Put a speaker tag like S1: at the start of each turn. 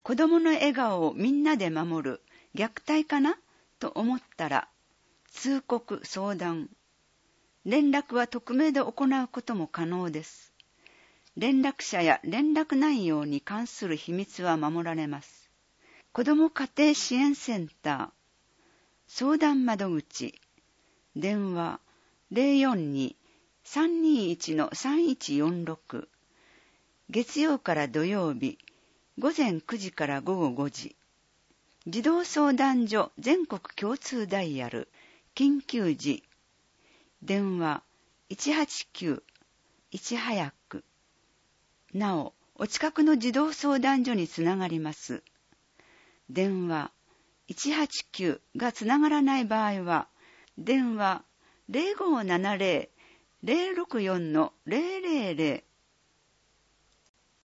S1: 子供の笑顔をみんなで守る虐待かなと思ったら、通告相談。連絡は匿名で行うことも可能です。連絡者や連絡内容に関する秘密は守られます。子ども家庭支援センター相談窓口電話 042-321-3146 月曜から土曜日午前9時から午後5時児童相談所全国共通ダイヤル緊急時電話 189-1早くなお、お近くの児童相談所につながります。電話189がつながらない場合は、電話 0570-064-000